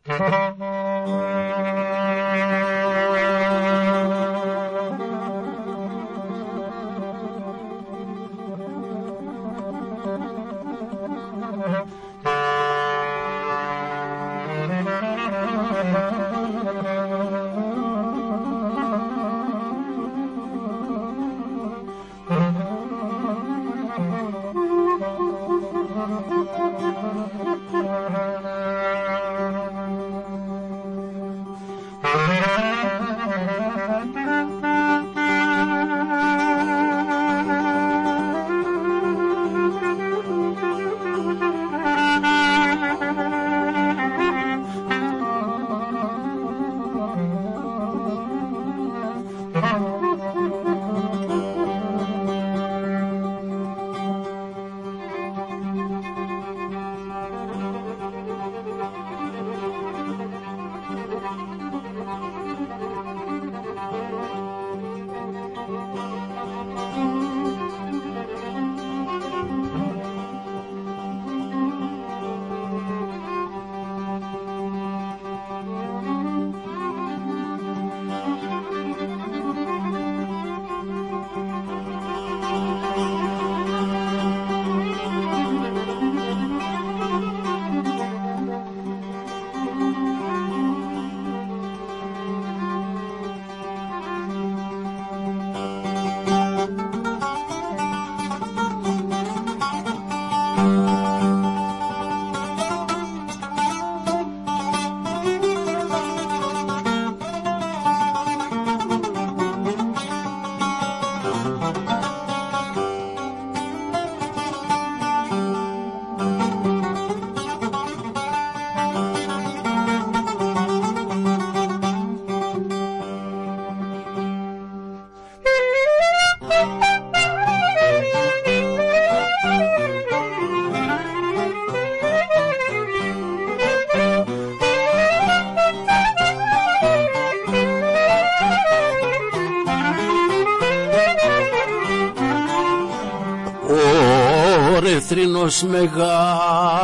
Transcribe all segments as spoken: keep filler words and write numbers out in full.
Θρήνος μεγά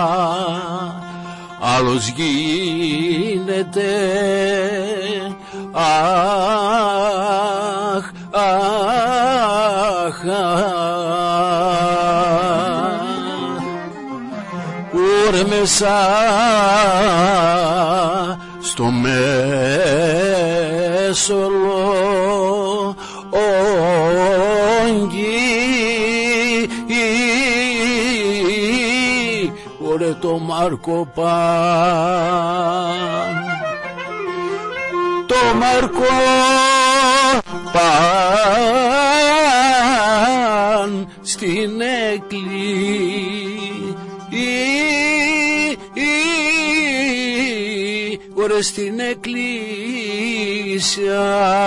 άλλος γίνεται, αχ, αχ, ουρ μέσα στο μέσολο Ωρε το Μάρκο Παν, το Μάρκο Παν στην εκκλησία, ωρε στην εκκλησία.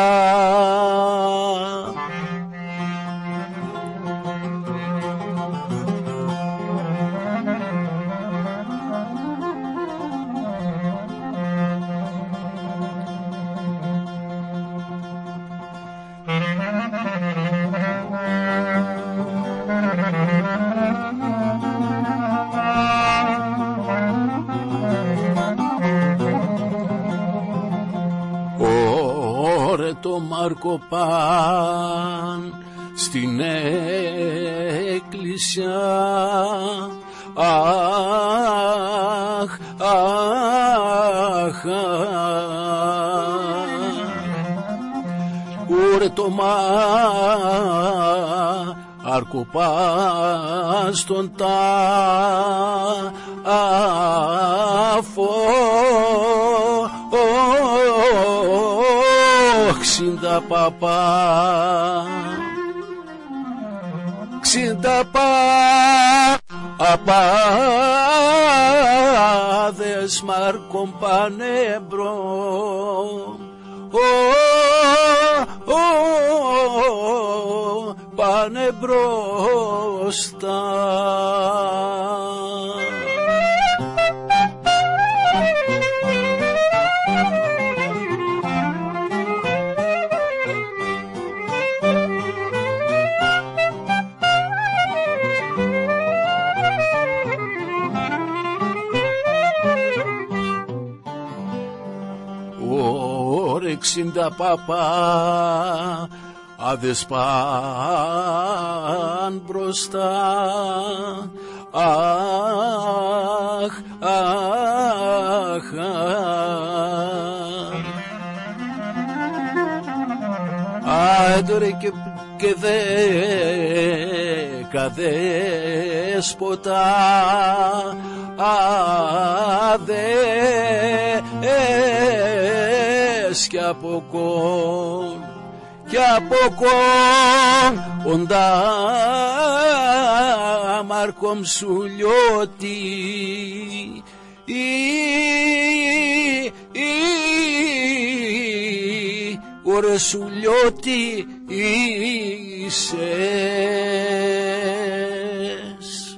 Το Μάρκο Παν στην εκκλησιά, αχ, αχ, ουρε το Μάρκο Παν στον τάφο, ξήντα παπά, ξήντα παπάδες Μάρκον πάνε μπρο, πάνε μπροστά. όρεξιν τα παπά, άδες παν μπροστά. Αχ, αχ, αχ. Άντρε και, και δέκα δέσποτα, αδές κι από κον, κι από κον οντά μάρκομ σου λιώτη, ή, ή, ωρε σου λιώτη είσες.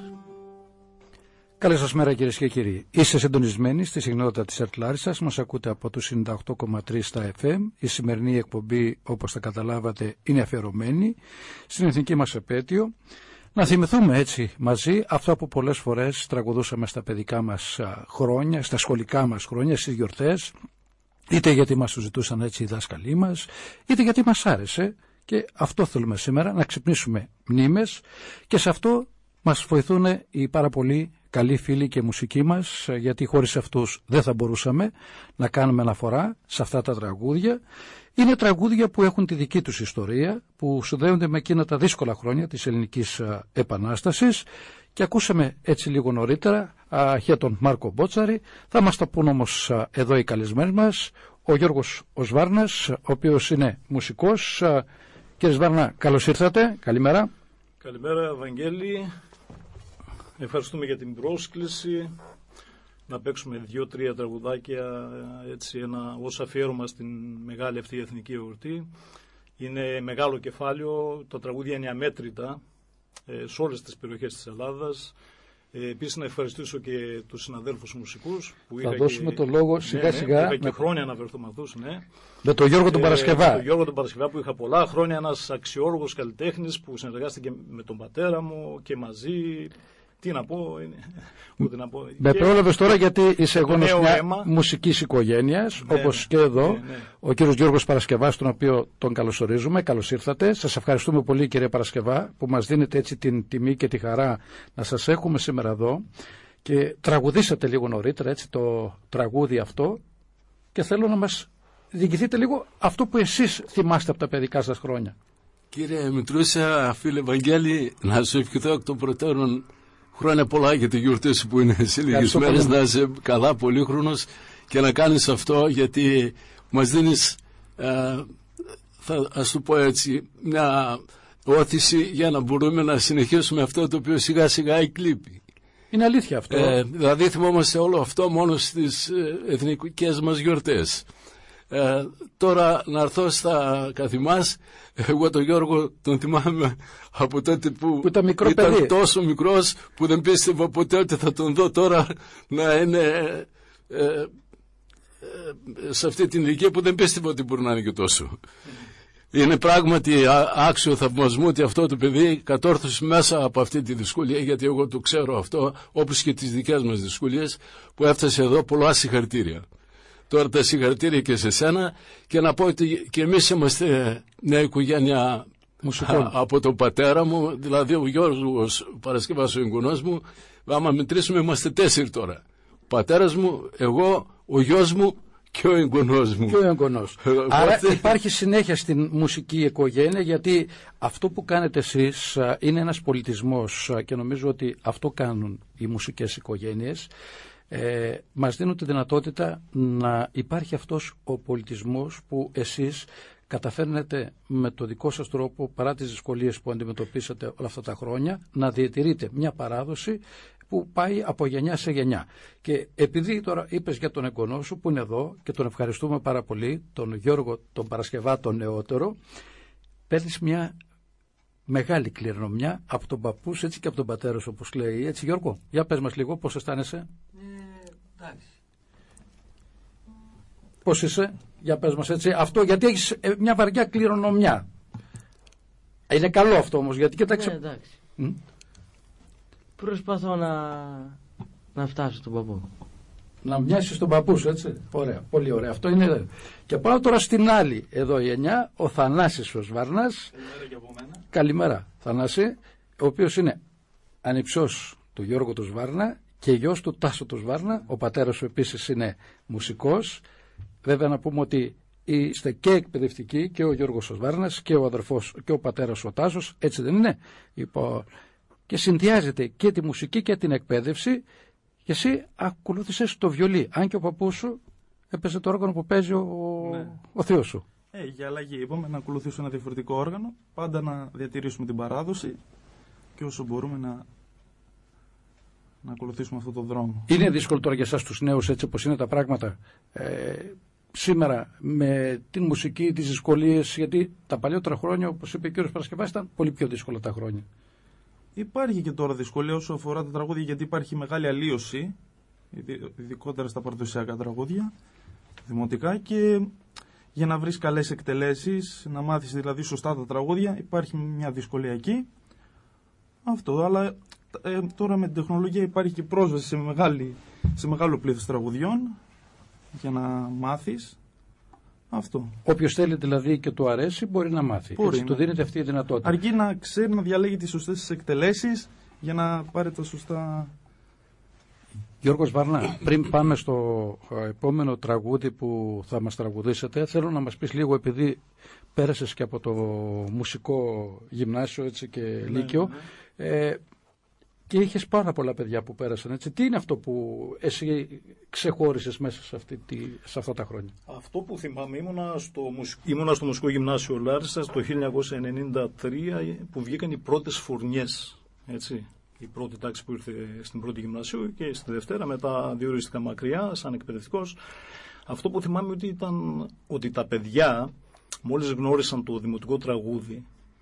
Καλή σας μέρα κυρίες και κύριοι. Είστε συντονισμένοι στη συχνότητα της ΕΡΤ Λάρισσας. Μας ακούτε από το ενενήντα οκτώ κόμμα τρία στα εφ εμ. Η σημερινή εκπομπή, όπως θα καταλάβατε, είναι αφιερωμένη στην εθνική μας επέτειο. Να θυμηθούμε έτσι μαζί αυτό που πολλές φορές τραγουδούσαμε στα παιδικά μας χρόνια, στα σχολικά μας χρόνια, στις γιορτές, είτε γιατί μας το ζητούσαν έτσι οι δάσκαλοι μας, είτε γιατί μας άρεσε, και αυτό θέλουμε σήμερα, να ξυπνήσουμε μνήμες, και σε αυτό μας βοηθούν οι πάρα πολύ καλοί φίλοι και μουσικοί μας, γιατί χωρίς αυτούς δεν θα μπορούσαμε να κάνουμε αναφορά σε αυτά τα τραγούδια. Είναι τραγούδια που έχουν τη δική τους ιστορία, που συνδέονται με εκείνα τα δύσκολα χρόνια της Ελληνικής Επανάστασης, και ακούσαμε έτσι λίγο νωρίτερα για τον Μάρκο Μπότσαρη. Θα μας τα πούν όμως εδώ οι καλεσμένοι μας, ο Γιώργος ο Σβάρνας, ο οποίος είναι μουσικός. Κύριε Σβάρνα, καλώς ήρθατε, καλημέρα. Καλημέρα Ευαγγέλη, ευχαριστούμε για την πρόσκληση να παίξουμε δύο-τρία τραγουδάκια, έτσι, ένα, ως αφιέρωμα στην μεγάλη αυτή εθνική εορτή. Είναι μεγάλο κεφάλαιο, τα τραγούδια είναι αμέτρητα ε, σε όλες τις περιοχές της Ελλάδας. Ε, επίσης να ευχαριστήσω και τους συναδέλφους μουσικούς που θα είχα δώσουμε και, το λόγο σιγά ναι, σιγά. Είχα και με... χρόνια να βρεθώ με αυτούς, ναι. Με τον Γιώργο τον Παρασκευά. Ε, με τον Γιώργο τον Παρασκευά που είχα πολλά χρόνια, ένας αξιόλογος καλλιτέχνης που συνεργάστηκε με τον πατέρα μου και μαζί. Τι να πω, είναι, ούτε να πω. Με και... πρόλαβες τώρα γιατί είσαι γόνος μια αίμα. μουσικής οικογένειας, Ναι, όπως ναι, και εδώ, ναι, ναι. ο κύριος Γιώργος Παρασκευάς, τον οποίο τον καλωσορίζουμε. Καλώς ήρθατε. Σας ευχαριστούμε πολύ κύριε Παρασκευά που μας δίνετε έτσι την τιμή και τη χαρά να σας έχουμε σήμερα εδώ, και τραγουδήσατε λίγο νωρίτερα έτσι το τραγούδι αυτό, και θέλω να μας διηγηθείτε λίγο αυτό που εσείς θυμάστε από τα παιδικά σας χρόνια. Κύριε Μητρούσα, φίλε Βαγγέλη, να σου ευχηθώ εκ των προτέρων χρόνια πολλά για τη γιορτή σου που είναι σε λίγες μέρες, να είσαι καλά πολύχρονος και να κάνεις αυτό, γιατί μας δίνεις, ε, θα, ας το πω έτσι, μια όθηση για να μπορούμε να συνεχίσουμε αυτό το οποίο σιγά σιγά εκλείπει. Είναι αλήθεια αυτό. Ε, δηλαδή θυμόμαστε όλο αυτό μόνο στις ε, εθνικές μας γιορτές. Ε, τώρα να έρθω στα καθημάς, εγώ τον Γιώργο τον θυμάμαι από τότε που, που ήταν, μικρό ήταν παιδί. τόσο μικρός που δεν πίστευα ποτέ ότι θα τον δω τώρα να είναι ε, ε, ε, σε αυτή την ηλικία που δεν πίστευα ότι μπορεί να είναι και τόσο. Είναι πράγματι άξιο θαυμασμού ότι αυτό το παιδί κατόρθωσε μέσα από αυτή τη δυσκολία, γιατί εγώ το ξέρω αυτό, όπως και τις δικές μας δυσκολίες, που έφτασε εδώ. Πολλά συγχαρητήρια. Τώρα τα συγχαρητήρια και σε σένα, και να πω ότι και εμείς είμαστε μια οικογένεια μουσικών από τον πατέρα μου, δηλαδή ο Γιώργος Παρασκευάς, ο εγγονός μου. Άμα μετρήσουμε είμαστε τέσσερις τώρα. Ο πατέρας μου, εγώ, ο γιος μου και ο εγγονός μου. Και ο εγγονός. Άρα υπάρχει συνέχεια στην μουσική οικογένεια, γιατί αυτό που κάνετε εσείς είναι ένας πολιτισμός, και νομίζω ότι αυτό κάνουν οι μουσικές οικογένειες. Ε, μας δίνουν τη δυνατότητα να υπάρχει αυτός ο πολιτισμός που εσείς καταφέρνετε με το δικό σας τρόπο, παρά τις δυσκολίες που αντιμετωπίσατε όλα αυτά τα χρόνια, να διατηρείτε μια παράδοση που πάει από γενιά σε γενιά. Και επειδή τώρα είπες για τον εγγονό σου που είναι εδώ, και τον ευχαριστούμε πάρα πολύ, τον Γιώργο τον Παρασκευά τον νεότερο, παίρνεις μια μεγάλη κληρονομιά από τον παππού σου, έτσι, και από τον πατέρα σου, όπως λέει. Έτσι, Γιώργο, για πες μας λίγο πώς αισθάνεσαι. Ε, εντάξει. Πώς είσαι, για πες μας έτσι. Αυτό γιατί έχεις μια βαριά κληρονομιά. Είναι καλό αυτό όμως, γιατί κοίταξε. Ναι, εντάξει. Mm? Προσπαθώ να, να φτάσω στον παππού. Να μοιάσει στον παππού σου, έτσι. Ωραία, πολύ ωραία. Αυτό είναι. Και πάω τώρα στην άλλη, εδώ η εννιά, ο Θανάσης ο Σβάρνας. Καλημέρα και από μένα. Καλημέρα, Θανάση, ο οποίος είναι ανιψιός του Γιώργου του Σβάρνα και γιος του Τάσου του Σβάρνα. Ο πατέρας σου επίσης είναι μουσικός. Βέβαια να πούμε ότι είστε και εκπαιδευτικοί, και ο Γιώργος ο Σβάρνας και ο αδερφός και ο πατέρας ο Τάσος, έτσι δεν είναι? Λοιπόν, και συνδυάζεται και τη μουσική και την εκπαίδευση. Και εσύ ακολούθησες το βιολί, αν και ο παππούς σου έπαιζε το όργανο που παίζει ο, ναι. ο θείος σου. Ε, για αλλαγή είπαμε να ακολουθήσω ένα διαφορετικό όργανο, πάντα να διατηρήσουμε την παράδοση και όσο μπορούμε να, να ακολουθήσουμε αυτό το δρόμο. Είναι δύσκολο τώρα για εσάς τους νέους, έτσι όπως είναι τα πράγματα ε, σήμερα με την μουσική, τις δυσκολίες, γιατί τα παλιότερα χρόνια, όπως είπε ο κύριος Παρασκευάς, ήταν πολύ πιο δύσκολα τα χρόνια. Υπάρχει και τώρα δυσκολία όσο αφορά τα τραγούδια, γιατί υπάρχει μεγάλη αλλίωση, ειδικότερα στα παραδοσιακά τραγούδια, δημοτικά, και για να βρεις καλές εκτελέσεις, να μάθεις δηλαδή σωστά τα τραγούδια, υπάρχει μια δυσκολία εκεί. Αυτό, αλλά ε, τώρα με την τεχνολογία υπάρχει και πρόσβαση σε, μεγάλη, σε μεγάλο πλήθος τραγουδιών για να μάθεις. Αυτό. Όποιος θέλει δηλαδή και του αρέσει μπορεί να μάθει. Μπορεί, έτσι, ναι. του δίνεται αυτή η δυνατότητα. Αρκεί να ξέρει να διαλέγει τις σωστές εκτελέσεις για να πάρει τα σωστά. Γιώργος Βαρνά, πριν πάμε στο επόμενο τραγούδι που θα μας τραγουδήσετε, θέλω να μας πεις λίγο, επειδή πέρασες και από το μουσικό γυμνάσιο, έτσι, και ναι, λύκειο, ναι. Ε, και είχες πάρα πολλά παιδιά που πέρασαν, έτσι. Τι είναι αυτό που εσύ ξεχώρισες μέσα σε, αυτή τη, σε αυτά τα χρόνια? Αυτό που θυμάμαι, ήμουνα στο, ήμουνα στο Μουσικό Γυμνάσιο Λάρισσας το χίλια εννιακόσια ενενήντα τρία που βγήκαν οι πρώτες φουρνιές, έτσι. Η πρώτη τάξη που ήρθε στην πρώτη γυμνασίου και στη Δευτέρα, μετά διορίστηκα μακριά σαν εκπαιδευτικός. Αυτό που θυμάμαι ότι ήταν ότι τα παιδιά μόλις γνώρισαν το δημοτικό τραγούδι,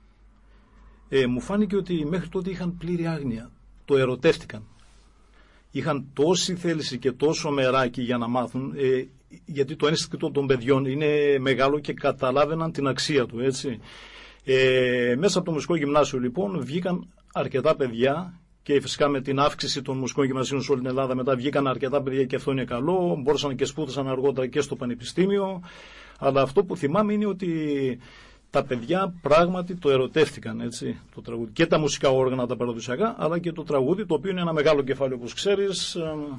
ε, μου φάνηκε ότι μέχρι τότε είχαν πλήρη άγνοια. Το ερωτεύτηκαν. Είχαν τόση θέληση και τόσο μεράκι για να μάθουν, ε, γιατί το ένστικτο των παιδιών είναι μεγάλο και καταλάβαιναν την αξία του, έτσι. Ε, μέσα από το Μουσικό Γυμνάσιο λοιπόν βγήκαν αρκετά παιδιά, και φυσικά με την αύξηση των μουσικών γυμνασίων σε όλη την Ελλάδα μετά βγήκαν αρκετά παιδιά, και αυτό είναι καλό. Μπόρεσαν και σπούδασαν αργότερα και στο πανεπιστήμιο. Αλλά αυτό που θυμάμαι είναι ότι τα παιδιά πράγματι το ερωτεύτηκαν, έτσι, το τραγούδι. Και τα μουσικά όργανα τα παραδοσιακά, αλλά και το τραγούδι, το οποίο είναι ένα μεγάλο κεφάλαιο, όπως ξέρεις.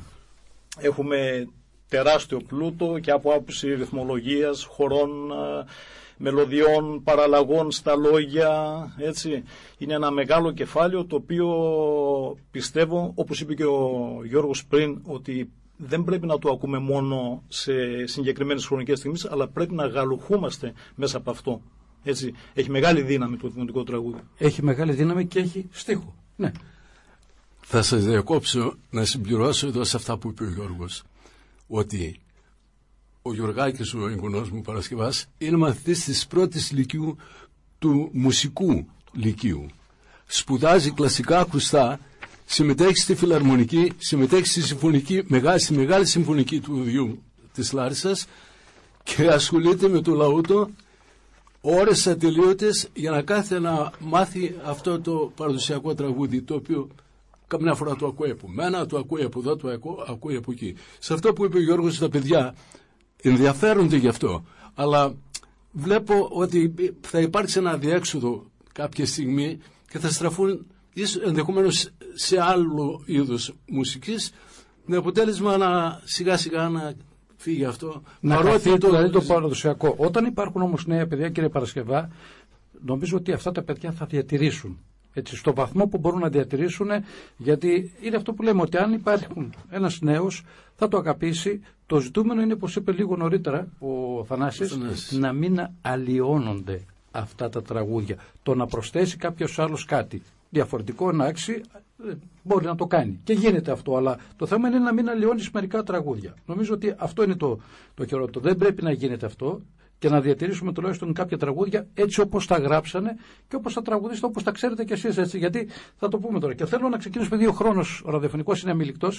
Έχουμε τεράστιο πλούτο και από άποψη ρυθμολογίας, χορών, μελωδιών, παραλλαγών στα λόγια, έτσι. Είναι ένα μεγάλο κεφάλαιο, το οποίο πιστεύω, όπως είπε και ο Γιώργος πριν, ότι δεν πρέπει να το ακούμε μόνο σε συγκεκριμένες χρονικές στιγμές, αλλά πρέπει να γαλουχούμαστε μέσα από αυτό. Έτσι, έχει μεγάλη δύναμη το δημοτικό τραγούδι. Έχει μεγάλη δύναμη και έχει στίχο. Ναι. Θα σας διακόψω να συμπληρώσω εδώ σε αυτά που είπε ο Γιώργος, ότι ο Γιωργάκης, ο εγγονός μου Παρασκευάς, είναι μαθητής της πρώτης λυκείου του μουσικού λυκείου. Σπουδάζει κλασικά ακουστά, συμμετέχει στη φιλαρμονική, συμμετέχει στη συμφωνική, στη μεγάλη συμφωνική του Διού της Λάρισσας και ασχολείται με το λαούτο ώρες ατελείωτες για να κάθεται να μάθει αυτό το παραδοσιακό τραγούδι, το οποίο καμιά φορά το ακούει από μένα, το ακούει από εδώ, το ακούει από εκεί. Σε αυτό που είπε ο Γιώργος, τα παιδιά ενδιαφέρονται γι' αυτό, αλλά βλέπω ότι θα υπάρξει ένα διέξοδο κάποια στιγμή και θα στραφούν ενδεχομένως σε άλλο είδος μουσικής, με αποτέλεσμα να σιγά σιγά να φύγει αυτό. Να χαθεί το, δηλαδή το παραδοσιακό. Όταν υπάρχουν όμως νέα παιδιά, κύριε Παρασκευά, νομίζω ότι αυτά τα παιδιά θα διατηρήσουν. Έτσι, στο βαθμό που μπορούν να διατηρήσουν, γιατί είναι αυτό που λέμε, ότι αν υπάρχουν ένας νέος θα το αγαπήσει. Το ζητούμενο είναι, όπως είπε λίγο νωρίτερα ο Θανάσης, ο να μην αλλοιώνονται αυτά τα τραγούδια. Το να προσθέσει κάποιος άλλος κάτι διαφορετικό, εντάξει, μπορεί να το κάνει. Και γίνεται αυτό, αλλά το θέμα είναι να μην αλλοιώνεις μερικά τραγούδια. Νομίζω ότι αυτό είναι το, το χειρότερο. Δεν πρέπει να γίνεται αυτό και να διατηρήσουμε τουλάχιστον κάποια τραγούδια έτσι όπως τα γράψανε και όπως τα τραγουδίσετε, όπως τα ξέρετε κι εσείς, έτσι. Γιατί θα το πούμε τώρα. Και θέλω να ξεκινήσουμε, δύο χρόνος ο ραδιοφωνικός είναι αμιλικτός.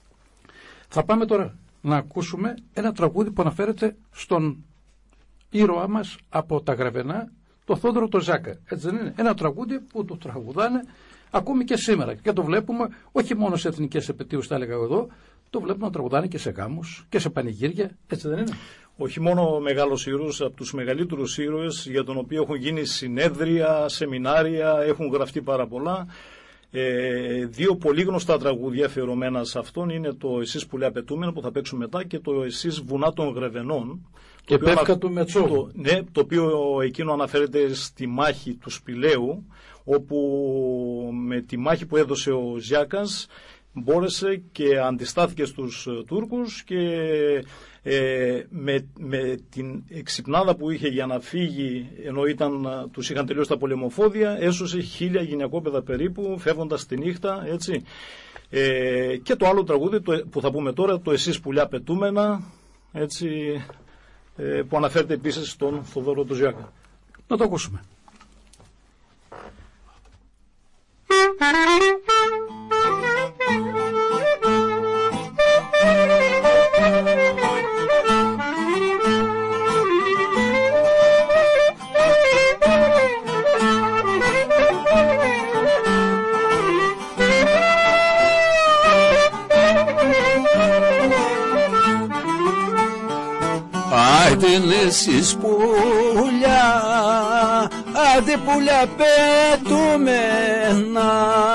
Θα πάμε τώρα να ακούσουμε ένα τραγούδι που αναφέρεται στον ήρωά μας από τα Γραβενά, το Θόδωρο το Ζάκα. Έτσι δεν είναι? Ένα τραγούδι που το τραγουδάνε ακόμη και σήμερα. Και το βλέπουμε όχι μόνο σε εθνικές επετείους, θα έλεγα εδώ, το βλέπουμε να τραγουδάνε και σε γάμους και σε πανηγύρια, έτσι δεν είναι? Όχι μόνο μεγάλος ήρωας, από τους μεγαλύτερους ήρωες για τον οποίο έχουν γίνει συνέδρια, σεμινάρια, έχουν γραφτεί πάρα πολλά. Ε, δύο πολύ γνωστά τραγούδια αφιερωμένα σε αυτόν είναι το «Εσείς πουλιά πετούμενα» που θα παίξουμε μετά και το «Εσείς βουνά των Γρεβενών». Και πέφκα του Μετσόγου. Ναι, το οποίο εκείνο αναφέρεται στη μάχη του Σπηλαίου, όπου με τη μάχη που έδωσε ο Ζιάκας μπόρεσε και αντιστάθηκε στους Τούρκους και ε, με, με την εξυπνάδα που είχε για να φύγει, ενώ ήταν, τους είχαν τελειώσει τα πολεμοφόδια, έσωσε χίλια γυναικόπαιδα περίπου φεύγοντας τη νύχτα, έτσι. Ε, και το άλλο τραγούδι το, που θα πούμε τώρα, το «Εσείς πουλιά πετούμενα», έτσι, ε, που αναφέρεται επίσης στον Θοδόρο του Ζιάκα. Να το ακούσουμε. Άιντε εσείς πουλιά, άντε πουλιά πετούμενα,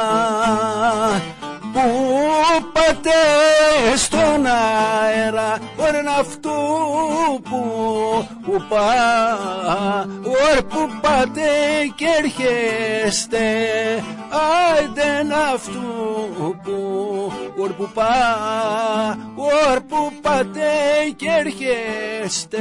που πάτε στον αέρα, ωρε αυτού που, που πά, ωρε που πάτε και έρχεστε, άιντε αυτού που, ωρε που πά, ωρε που πάτε και έρχεστε.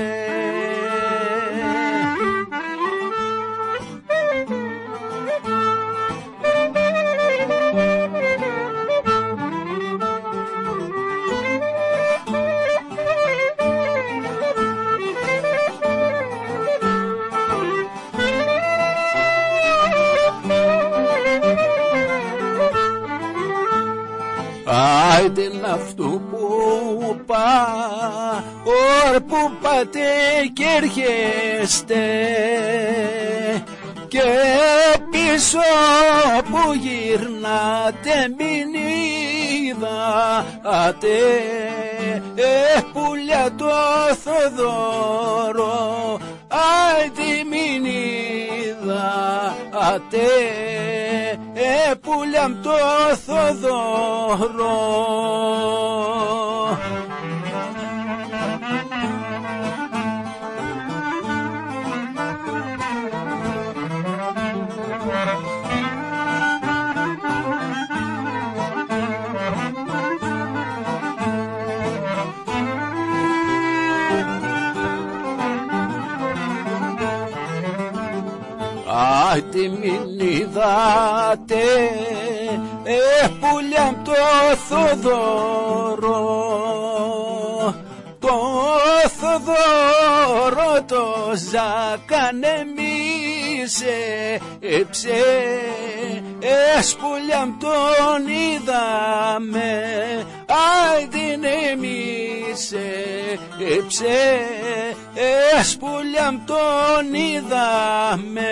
Άιντε αυτού που πά, ωρ που πάτε και έρχεστε, και πίσω που γυρνάτε μην είδατε, ε, πουλιά το Θοδόρο, άιντε μην είδατε, ε, πουλιά μ' το Θοδόρο. Άιντε μην είδατε, ε, πουλιά μ' το Θοδόρο, το Θοδόρο το Ζάκαν εμίσε, εψε, εσ πουλιά μ' τον είδαμε, άιντε εμίσε, εψε, εσ πουλιά μ' τον είδαμε.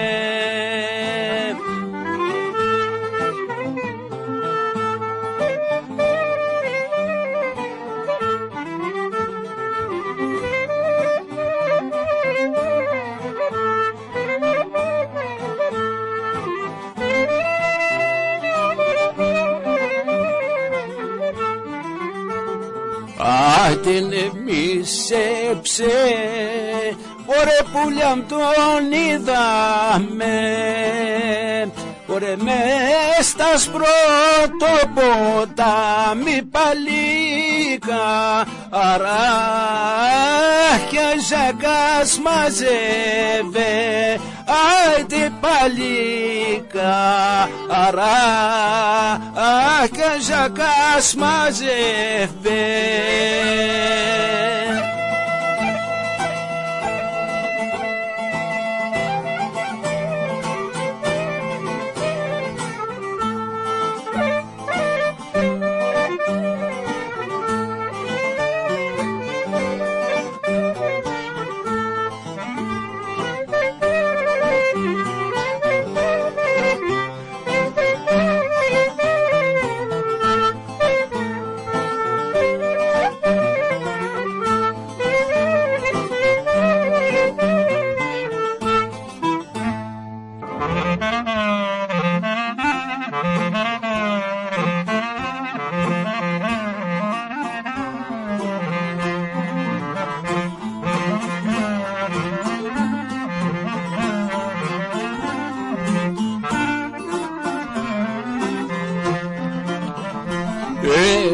Άιντε εμείς έψε, ωρε πουλιά μ' τον είδαμε, ωρε μες στα σπρότο ποτάμι παλίκα, αράχια Ζάκας μαζεύε, άιντε παλίκα, αράχια Ζάκας μαζεύε.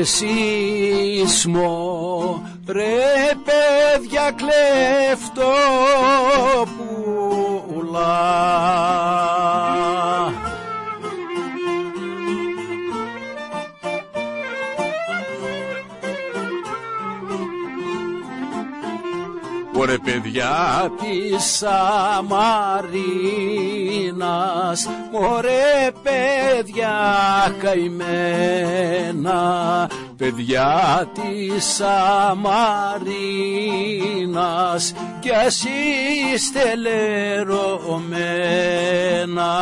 σεισμό, ρε παιδιά κλέφτο πουλά. Ωρε παιδιά της Σαμαρίνας, μωρέ παιδιά καημένα, παιδιά της Σαμαρίνας, κι ας είστε λερωμένα.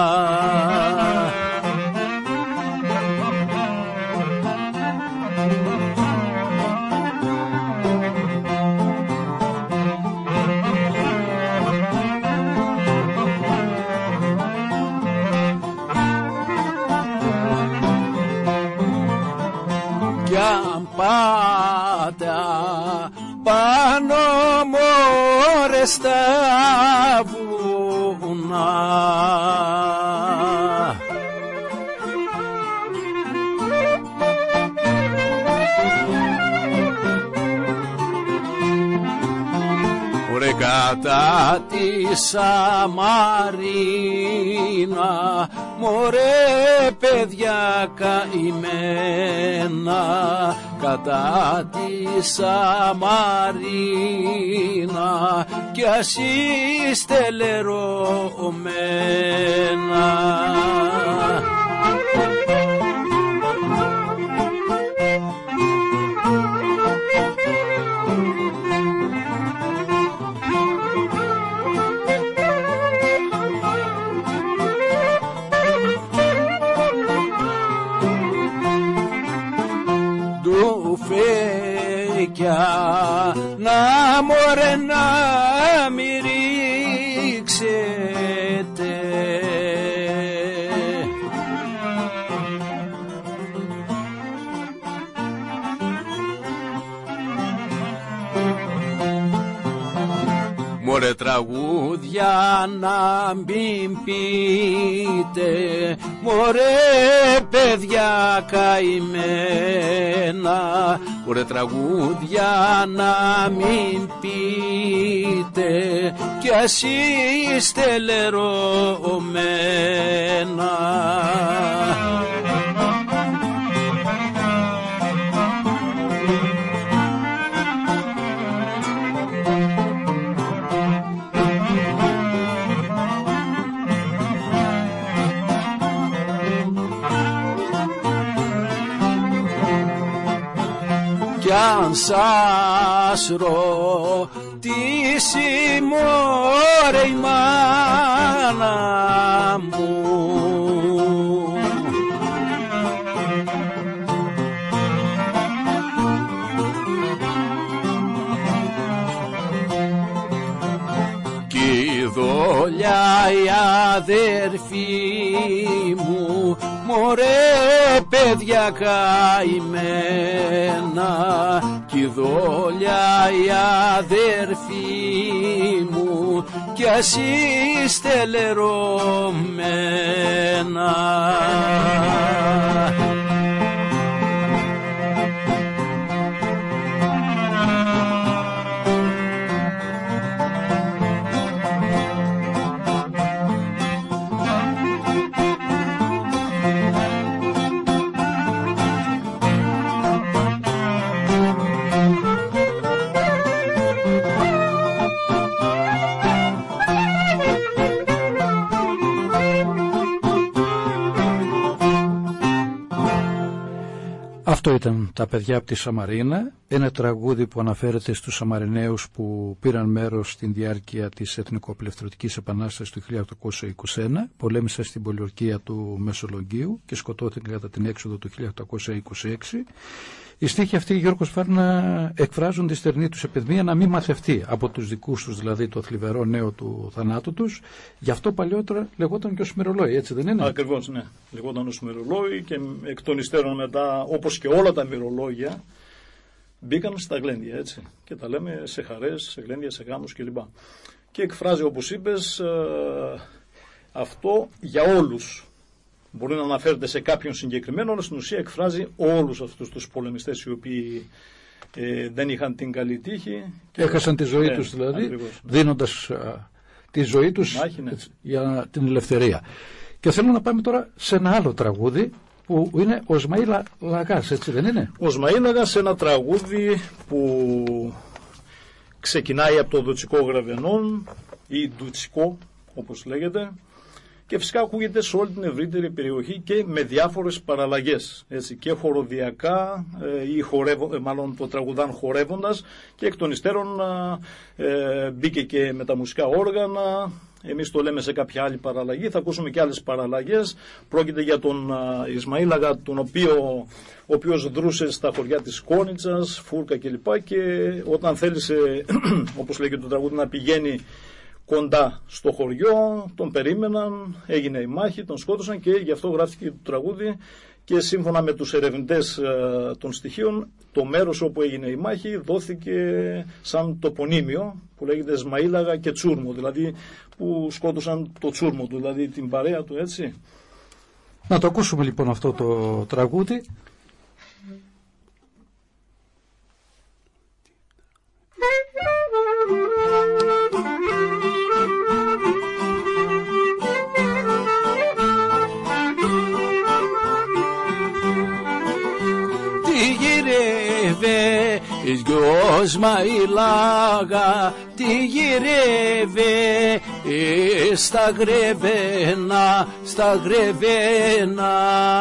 Κι αν πάτε πάνω μωρέ στα βουνά, ωρε κατά τη Σαμαρίνα, μωρέ παιδιά καημένα, κατά τη Σαμαρίνα, κι ας είστε λερωμένα. Φέκια να μωρέ να μη ρίξετε, μωρέ τραγούδια να μην πείτε, μωρέ παιδιά καημένα, μωρέ τραγούδια να μην πείτε, κι ας είστε λερωμένα. Κι αν σας ρωτήσει μωρέ η μάνα μου, κι η δόλια η αδερφή μου, μωρέ παιδιά καημένα, κι η δόλια η αδερφή μου, κι ας είστε λερωμένα. Αυτό ήταν «Τα παιδιά από τη Σαμαρίνα», ένα τραγούδι που αναφέρεται στους Σαμαριναίους που πήραν μέρος στην διάρκεια της Εθνικοαπελευθερωτικής Επανάστασης του χίλια οκτακόσια είκοσι ένα, πολέμησαν στην πολιορκία του Μεσολογγίου και σκοτώθηκαν κατά την έξοδο του χίλια οκτακόσια είκοσι έξι. Οι στίχοι αυτοί, Γιώργο Σφάρνα, εκφράζουν τη στερνή τους επιθυμία να μην μαθευτεί από τους δικούς τους, δηλαδή το θλιβερό νέο του θανάτου τους. Γι' αυτό παλιότερα λεγόταν και ο Σμυρολόι, έτσι δεν είναι? Ακριβώς, ναι. Λεγόταν ο Σμυρολόι και εκ των υστέρων μετά, όπως και όλα τα μυρολόγια, μπήκαν στα γλέντια, έτσι. Και τα λέμε σε χαρές, σε γλέντια, σε γάμους κλπ. Και εκφράζει, όπως είπες, αυτό για όλους. μπορεί να αναφέρεται σε κάποιον συγκεκριμένο, αλλά στην ουσία εκφράζει όλους αυτούς τους πολεμιστές οι οποίοι ε, δεν είχαν την καλή τύχη. Και έχασαν τη ζωή ναι, τους δηλαδή, ακριβώς, ναι. δίνοντας α, τη ζωή τους Μάχη, ναι. έτσι, για την ελευθερία. Και θέλω να πάμε τώρα σε ένα άλλο τραγούδι που είναι ο Ισμαήλ Λαγάς, έτσι δεν είναι? Ο Ισμαήλ Λαγάς, ένα τραγούδι που ξεκινάει από το Δουτσικό Γραβενών ή Ντουτσικό όπως λέγεται, και φυσικά ακούγεται σε όλη την ευρύτερη περιοχή και με διάφορες παραλλαγές, έτσι, και χοροδιακά ε, ή χορεύω, ε, μάλλον το τραγουδάν χορεύοντας, και εκ των υστέρων ε, μπήκε και με τα μουσικά όργανα. Εμείς το λέμε σε κάποια άλλη παραλλαγή, θα ακούσουμε και άλλες παραλλαγές. Πρόκειται για τον uh, Ισμαήλ Λαγά, τον οποίο, ο οποίος δρούσε στα χωριά της Κόνιτσας, Φούρκα κλπ. Και όταν θέλησε, όπως λέγεται το τραγούδι, να πηγαίνει κοντά στο χωριό, τον περίμεναν, έγινε η μάχη, τον σκότωσαν, και γι' αυτό γράφτηκε το τραγούδι. Και σύμφωνα με τους ερευνητές uh, των στοιχείων, το μέρος όπου έγινε η μάχη δόθηκε σαν τοπονύμιο που λέγεται Ισμαήλ Λαγά και Τσούρμο, δηλαδή που σκότωσαν το τσούρμο του, δηλαδή την παρέα του, έτσι. Να το ακούσουμε λοιπόν αυτό το τραγούδι. Ο Ισμαήλ Λαγά τι γυρεύε στα γρεβένα, στα γρεβένα.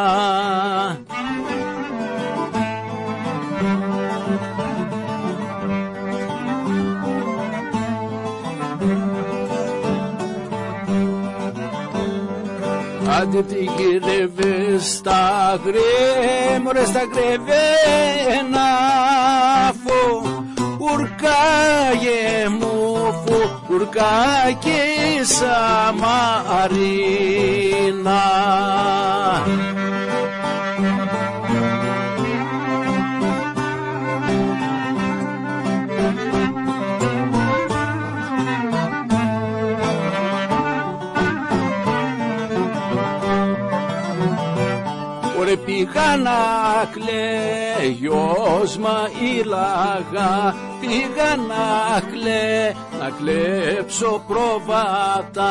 Άντε τι γυρεύε στα γρέμορε, στα γρεβένα, φω ουρκάγε μου, φω ουρκάγε Σαμαρίνα. Πήγα να κλαίω Ισμαήλ Λαγά, πήγα να κλαί, να κλέψω προβάτα.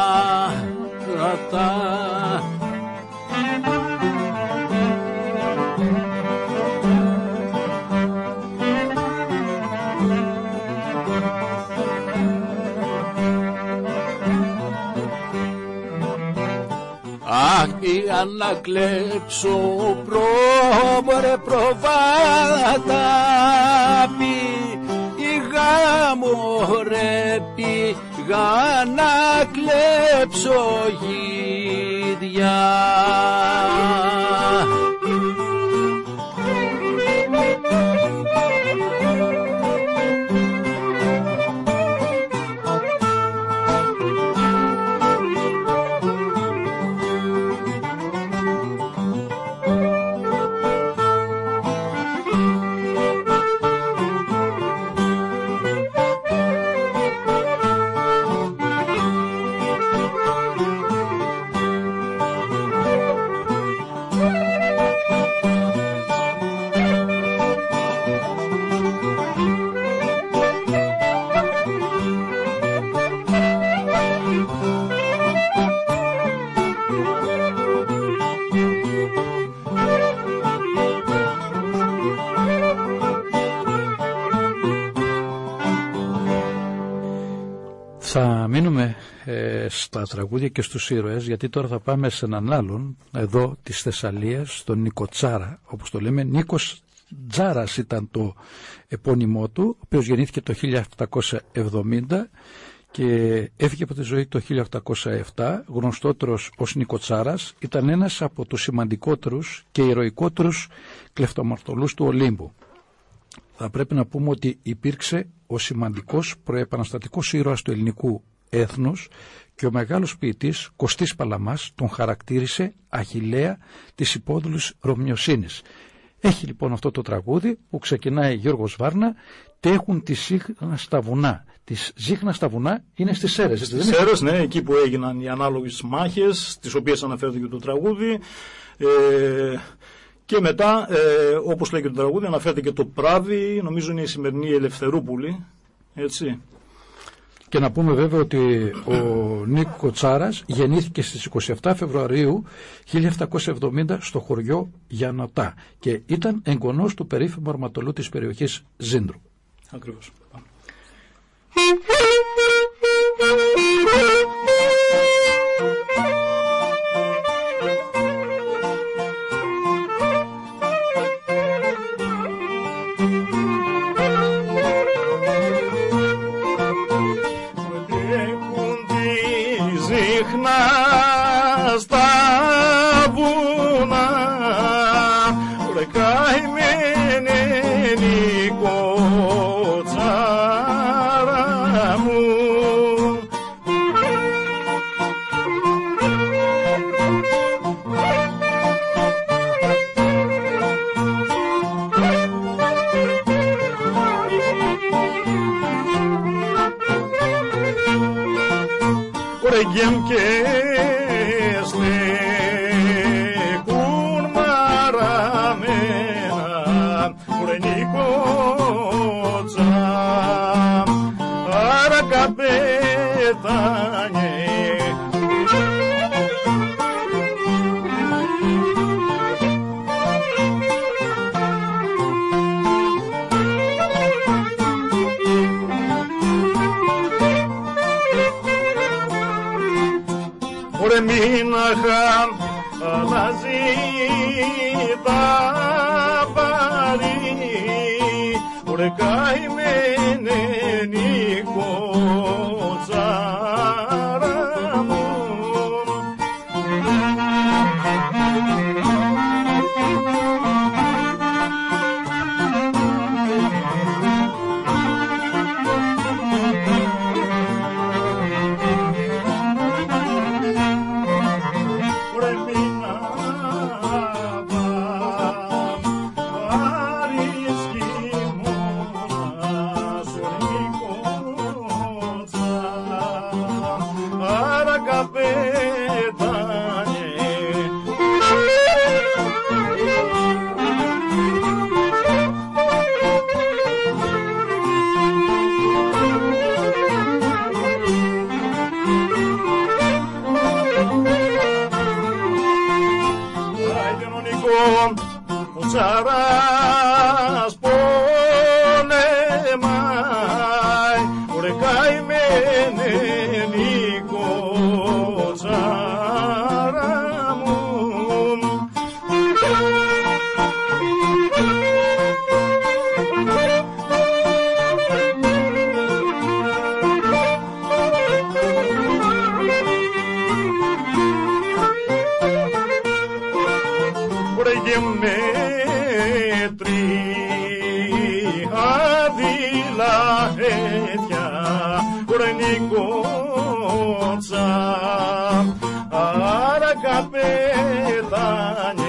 Αχ, πήγα να κλέψω πρόμορε προβάτα, πήγα μωρέ, πήγα να κλέψω γίδια. Θα μείνουμε ε, στα τραγούδια και στους ήρωες, γιατί τώρα θα πάμε σε έναν άλλον εδώ της Θεσσαλίας, τον Νίκο Τζάρα, όπως το λέμε. Νίκος Τζάρας ήταν το επώνυμό του, ο οποίος γεννήθηκε το χίλια επτακόσια εβδομήντα και έφυγε από τη ζωή το χίλια οκτακόσια επτά. Γνωστότερος ως Νίκο Τζάρας, ήταν ένας από τους σημαντικότερους και ηρωικότερους κλεφτομαρτωλούς του Ολύμπου. Θα πρέπει να πούμε ότι υπήρξε ο σημαντικός προεπαναστατικός ήρωας του ελληνικού έθνους και ο μεγάλος ποιητής Κωστής Παλαμάς τον χαρακτήρισε Αχιλλέα της υπόδουλης Ρωμιοσύνης. Έχει λοιπόν αυτό το τραγούδι που ξεκινάει Γιώργος Βάρνα, «Τέχουν τη Ζύχνα στα βουνά». Της Ζύχνα στα βουνά είναι στις Σέρρες. Στις Σέρρες, ναι, εκεί που έγιναν οι ανάλογες μάχες, τις οποίες αναφέρεται και το τραγούδι. Ε, και μετά, ε, όπως λέει και το τραγούδι, αναφέρεται και το Πράδι, νομίζω είναι η σημερινή Ελευθερούπολη, έτσι. Και να πούμε βέβαια ότι ο Νίκο Κοτσάρας γεννήθηκε στις είκοσι επτά Φεβρουαρίου χίλια επτακόσια εβδομήντα στο χωριό Γιαννοτά και ήταν εγγονός του περίφημου αρματολού της περιοχής Ζήνδρου. Ακριβώς. Στα βουνά, ρε καημένε Νικοτσάρα μου. Ρε γεμ και Ρε μήναχα αλλάζει τα παρή, ρε καημένε Νικοτσάρα μου. Ο Τσάρας πολεμάει, ρε καημένε Νικοτσάρα μου. Ρε γεμέτρη αδειλά έτια, ρε Νικότσα, άρα καπετάνε.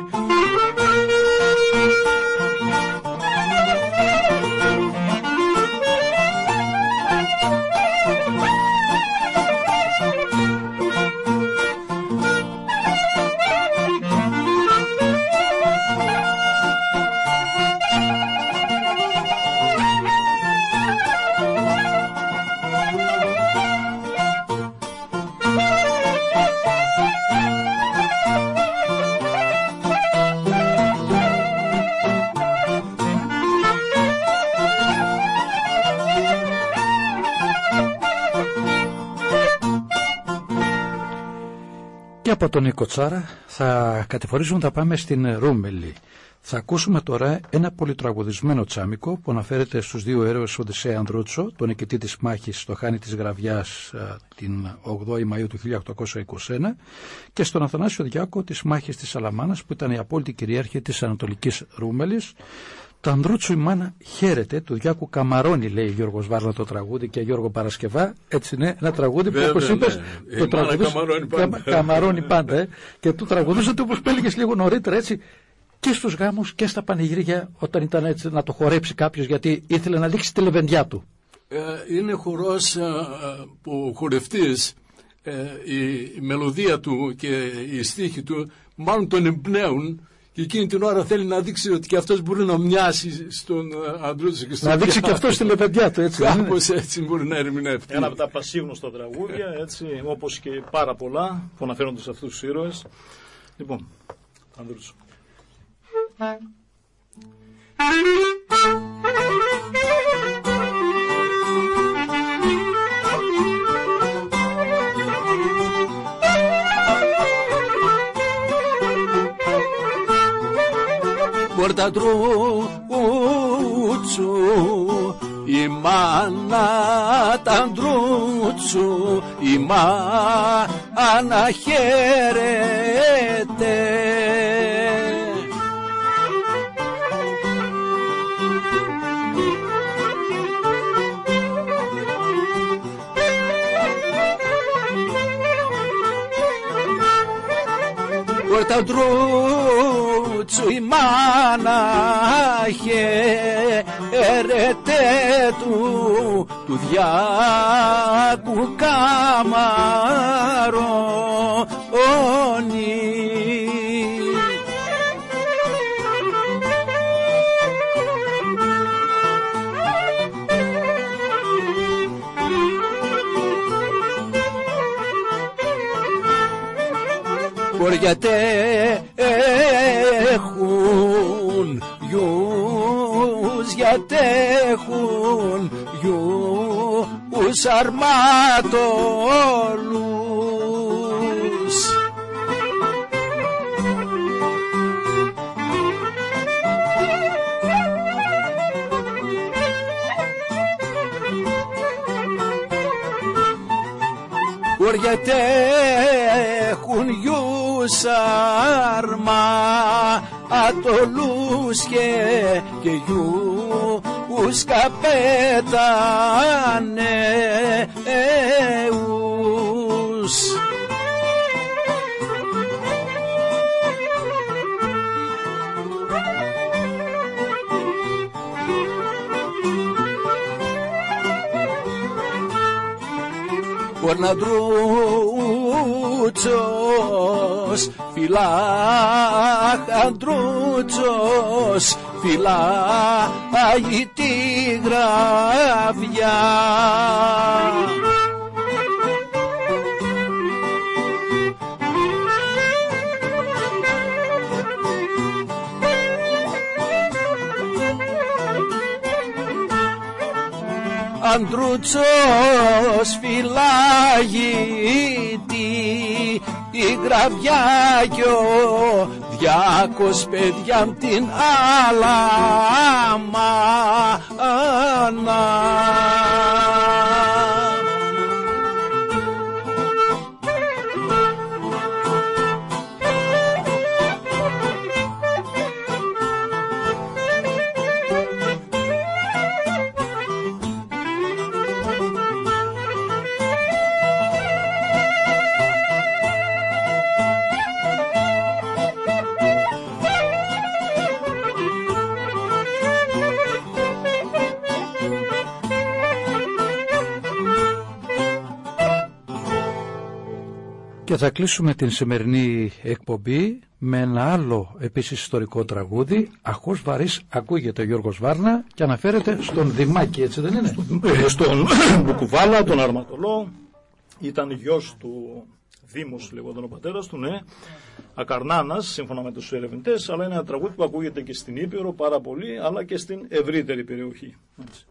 Και από τον Νίκο Τσάρα θα κατηφορήσουμε, θα πάμε στην Ρούμελη. Θα ακούσουμε τώρα ένα πολυτραγουδισμένο τσάμικο που αναφέρεται στους δύο ήρωες Οδυσσέα Ανδρούτσο, τον νικητή της μάχης στο Χάνι της Γραβιάς την ογδόη Μαΐου του χίλια οκτακόσια είκοσι ένα και στον Αθανάσιο Διάκο της μάχης της Σαλαμάνας που ήταν η απόλυτη κυρίαρχη της Ανατολικής Ρούμελης. Το Ανδρούτσου η μάνα χαίρεται, του Διάκου Καμαρώνει, λέει Γιώργος Βάρνα το τραγούδι και Γιώργο Παρασκευά. Έτσι είναι, ένα τραγούδι που όπως είπες ναι. το τραγουδούσε καμαρώνει πάντα, καμαρώνει πάντα ε, και του τραγουδούσατε όπως πέλεγες λίγο νωρίτερα έτσι. και στους γάμους και στα πανηγύρια, όταν ήταν έτσι να το χορέψει κάποιος, γιατί ήθελε να δείξει τη λεβεντιά του. Ε, είναι χορός ε, που ο χορευτής, ε, η, η μελωδία του και η στίχη του μάλλον τον εμπνέουν, και εκείνη την ώρα θέλει να δείξει ότι και αυτός μπορεί να μοιάσει στον Αντρούτσο και στον Να δείξει και αυτός τη λεβεντιά του, έτσι. Κάπως έτσι μπορεί να ερμηνεύει. Ένα από τα πασίγνωστα τραγούδια, έτσι, όπως και πάρα πολλά που αναφέρονται σε αυτούς τους ήρωες. Λοιπόν, Ανδρούτσο. Πόρτα Αντρούτσου, η μάνα τ' Αντρούτσου, η μάνα χαίρεται. Πόρτα Αντρούτσου, η μάνα χαίρεται του, του διάκου καμαρώνει. Γιατί έχουν γιους, γιατί έχουν γιους αρμάτολους. Γιατί έχουν γιους αρμάτολους και, και γιους καπεταναίους. Ο Αντρούτσος φυλάχ, Αντρούτσος φυλάει τη γραβιά. Αντρούτσος φυλάγει τη, τη γραβιά κι ο διάκος παιδιά μ' την αλαμάνα. Και θα κλείσουμε την σημερινή εκπομπή με ένα άλλο επίσης ιστορικό τραγούδι. Αχώς βαρύς ακούγεται ο Γιώργος Βάρνα και αναφέρεται στον Δημάκη, έτσι δεν είναι? Στον Μπουκουβάλα, τον Αρματολό. Ήταν γιος του, Δήμος λεγόταν ο πατέρας του, ναι. Ακαρνάνας, σύμφωνα με τους ερευνητές, αλλά είναι ένα τραγούδι που ακούγεται και στην Ήπειρο πάρα πολύ, αλλά και στην ευρύτερη περιοχή. Έτσι.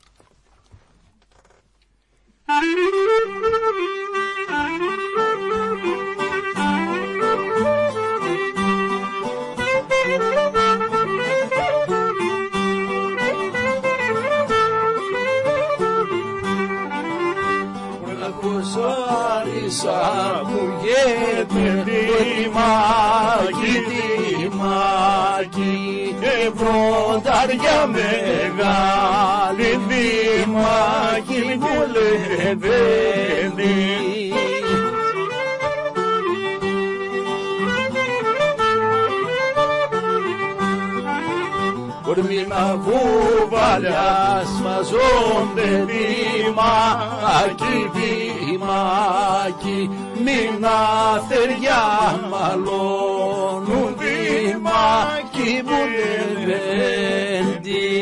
Ακούγεται Δημάκη, Δημάκη και βροντάρια μεγάλη, Δημάκη λεβέντη. ορμήνα βουβάλια σφαζόνται δήμακι, δήμακι, μην αθεριά μαλώνουν δήμακι μου λεβέντη.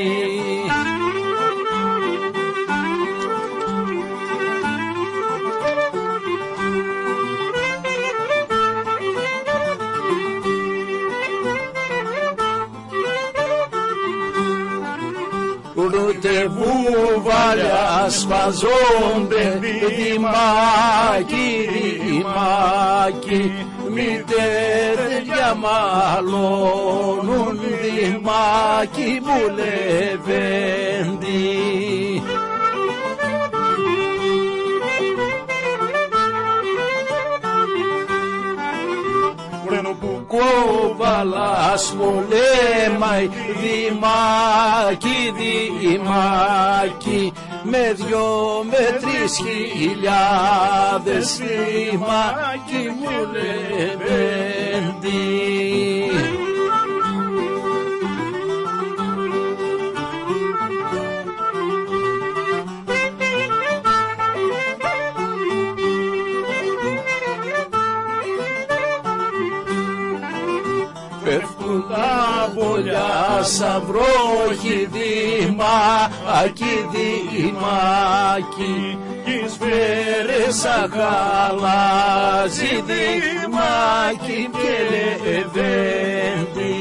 Ούτε βουβάλια σφαζόνται δήμακι, δήμακι, μητέρια μαλώνουν δήμακι μου λεβέντη. Που κόβαλας πολέμαει δήμακι, δήμακι, με δυο με τρεις χιλιάδες δήμακι μου λεβέντη. Πέφτουν τα βολιά σαν βρόχοι δήμακι, δήμακι, κι σφαίρες σαν χαλάζι δήμακι και λεβέντη.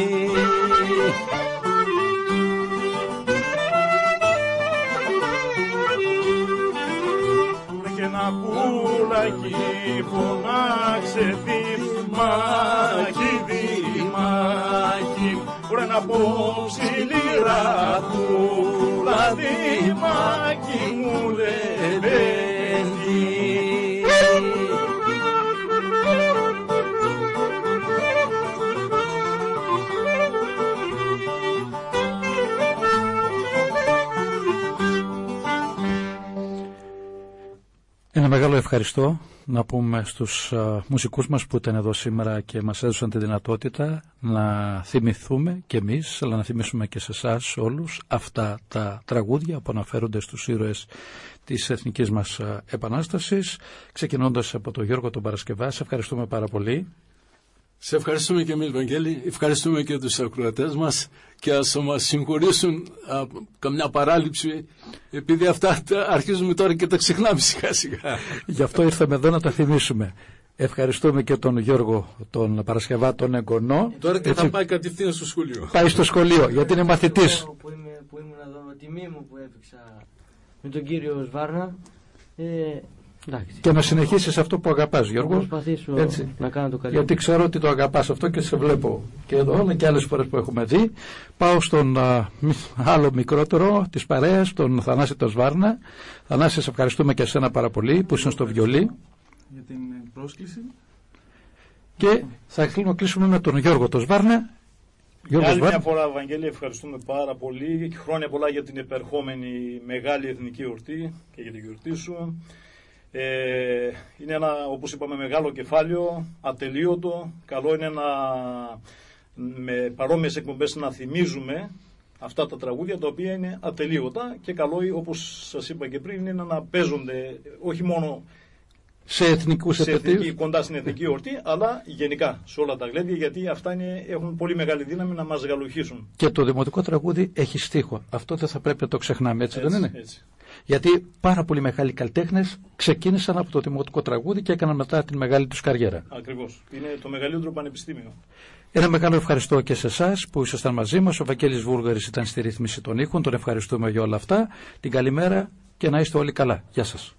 Και ένα πουλάκι φωνάξε δήμακι, δήμακι, βρε να πω ψηλήρα πουλα δήμακι μου λεβέντη. Ένα μεγάλο ευχαριστώ να πούμε στους uh, μουσικούς μας που ήταν εδώ σήμερα και μας έδωσαν τη δυνατότητα να θυμηθούμε και εμείς, αλλά να θυμίσουμε και σε εσάς όλους αυτά τα τραγούδια που αναφέρονται στους ήρωες της εθνικής μας uh, επανάστασης, ξεκινώντας από τον Γιώργο τον Παρασκευά. Σε ευχαριστούμε πάρα πολύ. Σε ευχαριστούμε και εμείς, Βαγγέλη. Ευχαριστούμε και τους ακροατές μας και ας μας συγχωρήσουν α, καμιά παράληψη, επειδή αυτά τα αρχίζουμε τώρα και τα ξεχνάμε σιγά σιγά. Γι' αυτό ήρθαμε εδώ να τα θυμίσουμε. Ευχαριστούμε και τον Γιώργο τον Παρασκευά, τον εγγονό. Τώρα και θα πάει κατευθείαν στο σχολείο. Πάει στο σχολείο γιατί είναι μαθητής. Που, είμαι, που ήμουν εδώ, τιμή μου που έφυξα με τον κύριο Σβάρνα. Ε, Και να συνεχίσεις αυτό που αγαπάς, Γιώργο. Θα προσπαθήσω έτσι να κάνω το καλύτερο. Γιατί ξέρω ότι το αγαπάς αυτό και σε βλέπω και εδώ, αλλά και άλλες φορές που έχουμε δει. Πάω στον α, άλλο μικρότερο της παρέας, τον Θανάση τον Σβάρνα. Θανάση, σε ευχαριστούμε και εσένα πάρα πολύ που ήσουν στο βιολί. Για την πρόσκληση. Και θα κλείσουμε με τον Γιώργο τον Σβάρνα. Γιώργο άλλη μια φορά, Βαγγέλη, ευχαριστούμε πάρα πολύ. Χρόνια πολλά για την επερχόμενη μεγάλη εθνική εορτή και για την γιορτή σου. Ε, είναι ένα, όπως είπαμε, μεγάλο κεφάλαιο, ατελείωτο. Καλό είναι να, με παρόμοιες εκπομπές, να θυμίζουμε αυτά τα τραγούδια τα οποία είναι ατελείωτα, και καλό, όπως σας είπα και πριν, είναι να παίζονται όχι μόνο σε εθνικούς σε εθνική, κοντά στην εθνική εορτή, αλλά γενικά σε όλα τα γλέντια, γιατί αυτά είναι, έχουν πολύ μεγάλη δύναμη να μας γαλουχίσουν. Και το δημοτικό τραγούδι έχει στίχο. Αυτό δεν θα πρέπει να το ξεχνάμε, έτσι, έτσι δεν είναι? Έτσι. Γιατί πάρα πολλοί μεγάλοι καλλιτέχνες ξεκίνησαν από το δημοτικό τραγούδι και έκαναν μετά την μεγάλη τους καριέρα. Ακριβώς. Είναι το μεγαλύτερο πανεπιστήμιο. Ένα μεγάλο ευχαριστώ και σε εσάς που ήσασταν μαζί μας. Ο Βαγγέλης Βούργαρης ήταν στη ρύθμιση των ήχων. Τον ευχαριστούμε για όλα αυτά. Την καλημέρα και να είστε όλοι καλά. Γεια σας.